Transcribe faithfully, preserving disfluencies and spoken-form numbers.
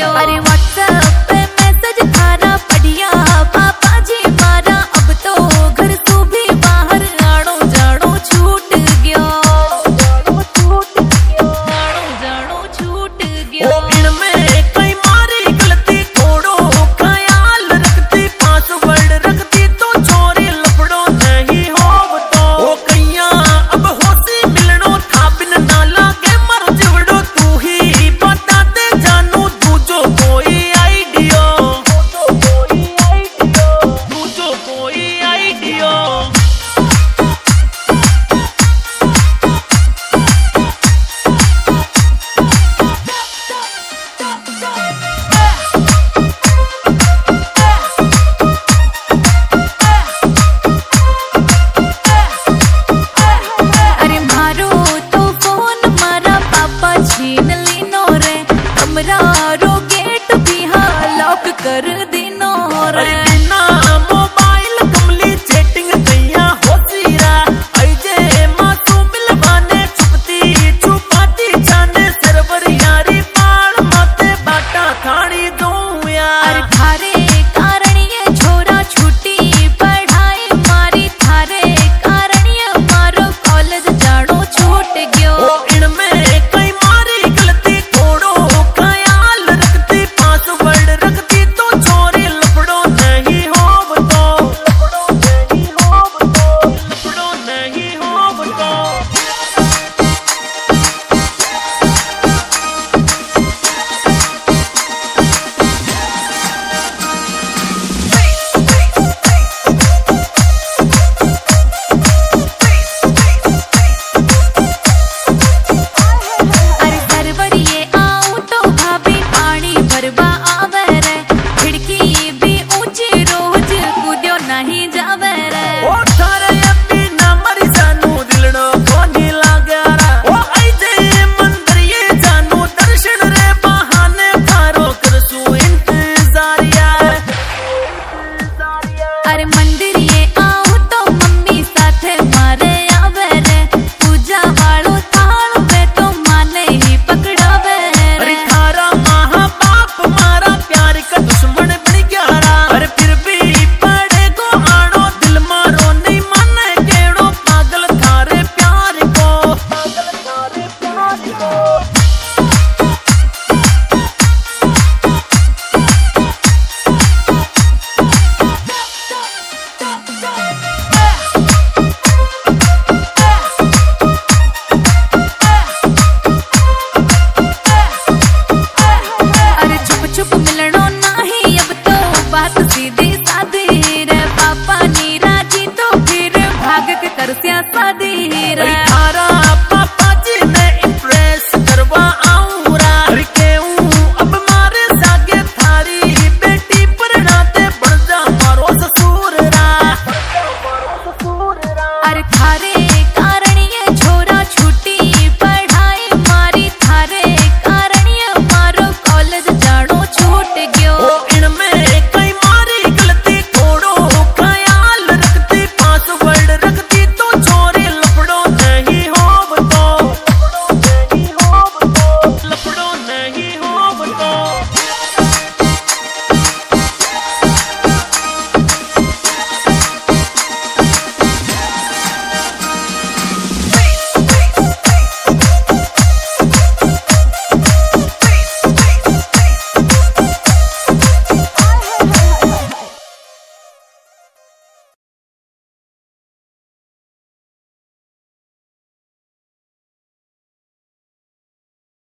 गयो। अरे व्हाट्सएप पे मैसेज थारा बढ़िया पापा जी मारा, अब तो घर तू भी बाहर आड़ो जाड़ो छूट गयो, जाड़ो छूट गयो, आड़ो जाड़ो छूट गयो। ओ इनमें कई मारी गलती थोड़ो ख्याल रखती, पासवर्ड रखती तो छोरी लपड़ो नहीं हो तो। ओ कैया अब होसी मिलनो था बिन नाला के मर जिवड़ो, तू ही बता दे जानू दूजो कोई आइडियो, दूजो कोई आइडियो, दूजो कोई आइडियो। अरे मारो तो फोन मारा पापा छीन लीनो रे, कमरा रो गेट भी हाँ लॉक कर दीनो रे।